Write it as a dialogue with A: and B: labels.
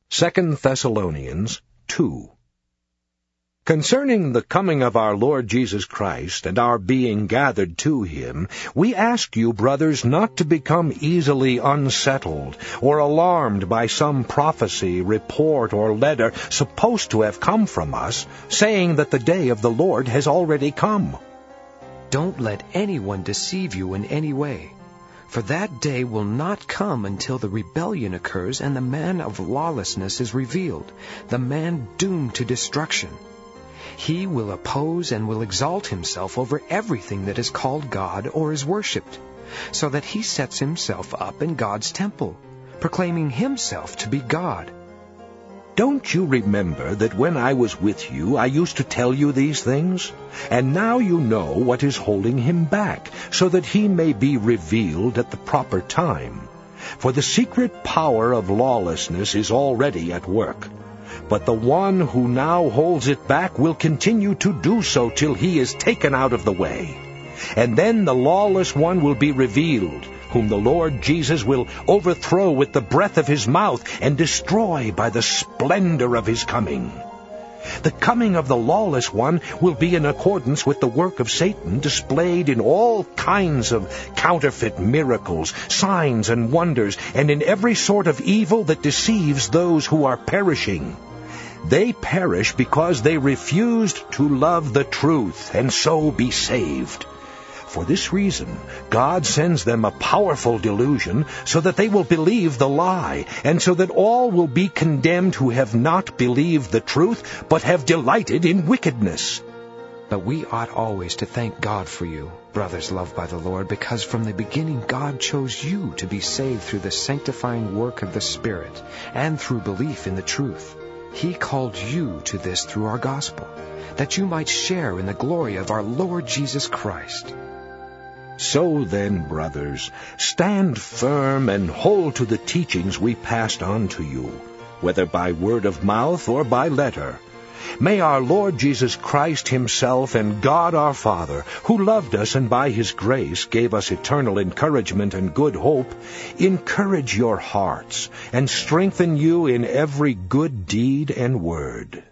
A: 2 Thessalonians 2. Concerning the coming of our Lord Jesus Christ and our being gathered to him, we ask you, brothers, not to become easily unsettled or alarmed by some prophecy, report, or letter supposed to have come from us, saying that the day of the Lord has already come.
B: Don't let anyone deceive you in any way, for that day will not come until the rebellion occurs and the man of lawlessness is revealed, the man doomed to destruction. He will oppose and will exalt himself over everything that is called God or is worshipped, so that he sets himself up in God's temple, proclaiming himself to be God.
A: Don't you remember that when I was with you, I used to tell you these things? And now you know what is holding him back, so that he may be revealed at the proper time. For the secret power of lawlessness is already at work. But the one who now holds it back will continue to do so till he is taken out of the way. And then the lawless one will be revealed, whom the Lord Jesus will overthrow with the breath of his mouth and destroy by the splendor of his coming. The coming of the lawless one will be in accordance with the work of Satan, displayed in all kinds of counterfeit miracles, signs and wonders, and in every sort of evil that deceives those who are perishing. They perish because they refused to love the truth and so be saved. For this reason, God sends them a powerful delusion, so that they will believe the lie, and so that all will be condemned who have not believed the truth, but have delighted in wickedness.
B: But we ought always to thank God for you, brothers loved by the Lord, because from the beginning God chose you to be saved through the sanctifying work of the Spirit, and through belief in the truth. He called you to this through our gospel, that you might share in the glory of our Lord Jesus Christ.
A: So then, brothers, stand firm and hold to the teachings we passed on to you, whether by word of mouth or by letter. May our Lord Jesus Christ himself and God our Father, who loved us and by his grace gave us eternal encouragement and good hope, encourage your hearts and strengthen you in every good deed and word.